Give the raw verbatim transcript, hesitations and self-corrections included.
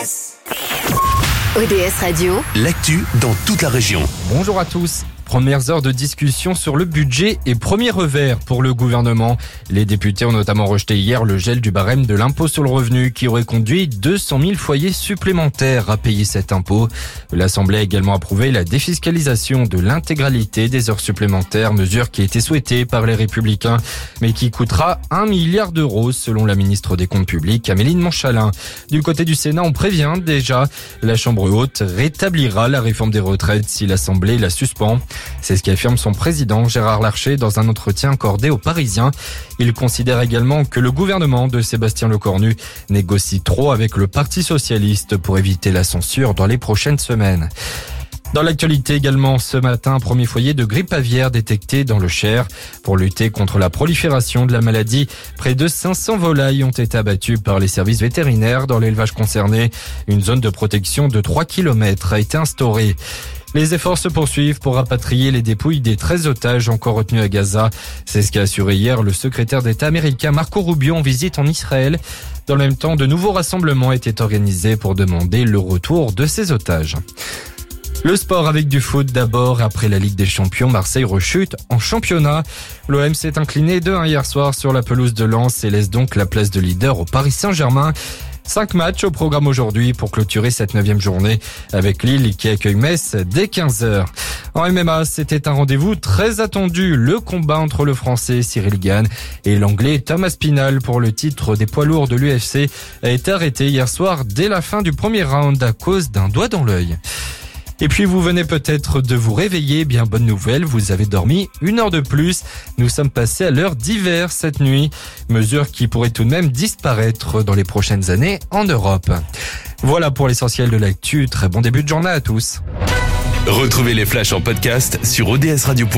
S. O D S Radio, l'actu dans toute la région. Bonjour à tous. Premières heures de discussion sur le budget et premier revers pour le gouvernement. Les députés ont notamment rejeté hier le gel du barème de l'impôt sur le revenu qui aurait conduit deux cent mille foyers supplémentaires à payer cet impôt. L'Assemblée a également approuvé la défiscalisation de l'intégralité des heures supplémentaires, mesure qui a été souhaitée par les Républicains, mais qui coûtera un milliard d'euros selon la ministre des Comptes publics, Amélie de Montchalin. Du côté du Sénat, on prévient déjà, la Chambre haute rétablira la réforme des retraites si l'Assemblée la suspend. C'est ce qu'affirme son président Gérard Larcher dans un entretien accordé aux Parisiens. Il considère également que le gouvernement de Sébastien Lecornu négocie trop avec le Parti socialiste pour éviter la censure dans les prochaines semaines. Dans l'actualité également, ce matin, un premier foyer de grippe aviaire détecté dans le Cher. Pour lutter contre la prolifération de la maladie, près de cinq cents volailles ont été abattues par les services vétérinaires dans l'élevage concerné. Une zone de protection de trois kilomètres a été instaurée. Les efforts se poursuivent pour rapatrier les dépouilles des treize otages encore retenus à Gaza. C'est ce qu'a assuré hier le secrétaire d'État américain Marco Rubio en visite en Israël. Dans le même temps, de nouveaux rassemblements étaient organisés pour demander le retour de ces otages. Le sport avec du foot d'abord. Après la Ligue des Champions, Marseille rechute en championnat. L'O M s'est incliné deux un hier soir sur la pelouse de Lens et laisse donc la place de leader au Paris Saint-Germain. Cinq matchs au programme aujourd'hui pour clôturer cette neuvième journée avec Lille qui accueille Metz dès quinze heures. En M M A, c'était un rendez-vous très attendu. Le combat entre le Français Cyril Gane et l'Anglais Thomas Pinal pour le titre des poids lourds de l'U F C a été arrêté hier soir dès la fin du premier round à cause d'un doigt dans l'œil. Et puis vous venez peut-être de vous réveiller, bien bonne nouvelle, vous avez dormi une heure de plus. Nous sommes passés à l'heure d'hiver cette nuit, mesure qui pourrait tout de même disparaître dans les prochaines années en Europe. Voilà pour l'essentiel de l'actu, très bon début de journée à tous. Retrouvez les flashs en podcast sur O D S radio point com.